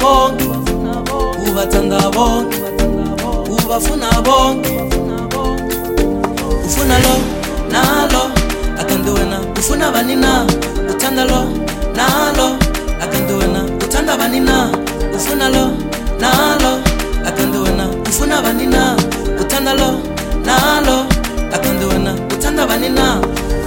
bonke, ubathanda bonke, ubafuna bonke. Ufuna lo nalo akanti wena ufuna bani na, uthanda lo nalo akanti wena uthanda bani na. Ufuna lo nalo akanti wena ufuna bani na, uthanda lo nalo akanti wena uthanda bani na.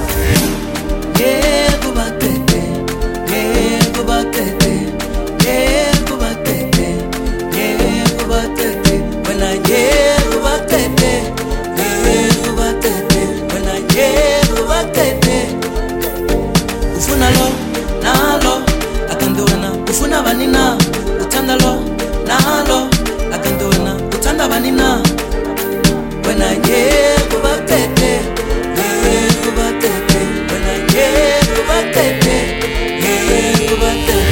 Kubatete, kubatete, kubatete, kubatete, when I kubatete, kubatete, when I kubatete. Ufuna lo nalo akanti wena ufuna bani na, uthanda lo nalo akanti wena uthanda bani na. When I kubatete, kubatete, when I kubatete, kubatete.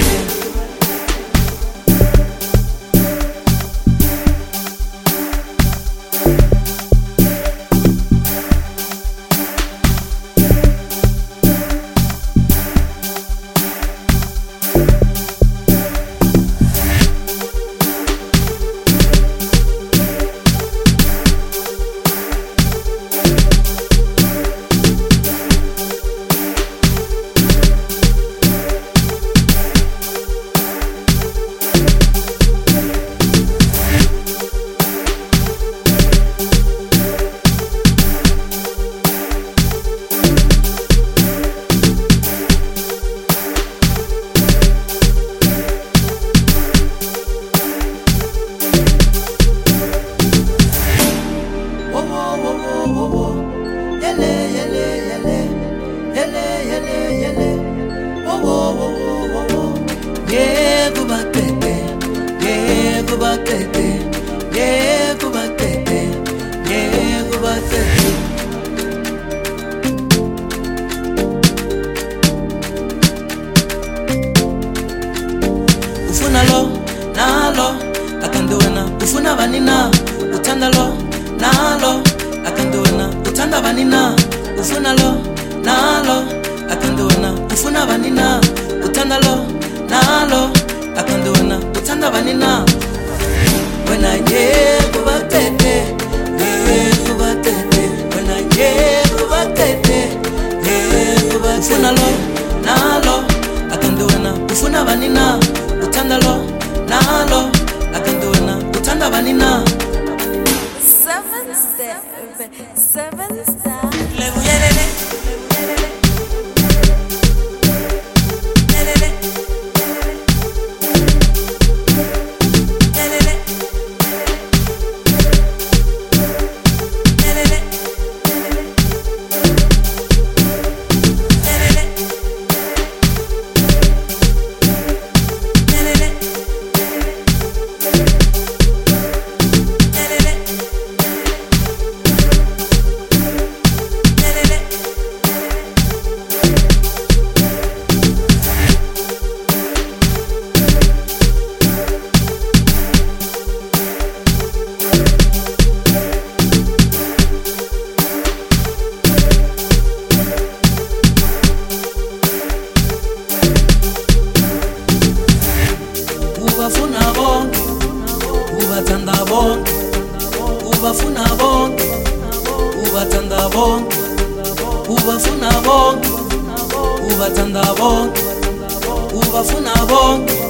Ufuna lo nalo akanti wena ufuna bani na, uthanda lo nalo akanti wena uthanda bani na. Ufuna lo nalo akanti wena ufuna bani na, uthanda lo nalo akanti wena uthanda bani na. When I kubatete, kubatete, when I kubatete, kubatete. Ufuna lo nalo akanti wena ufuna bani na, uthanda lo nalo akanti wena uthanda bani na. 7 step, 7 step. Ubafuna bonke, ubathanda bonke, ubafuna bonke, ubathanda bonke, ubafuna bonke, ubathanda bonke, ubafuna bonke.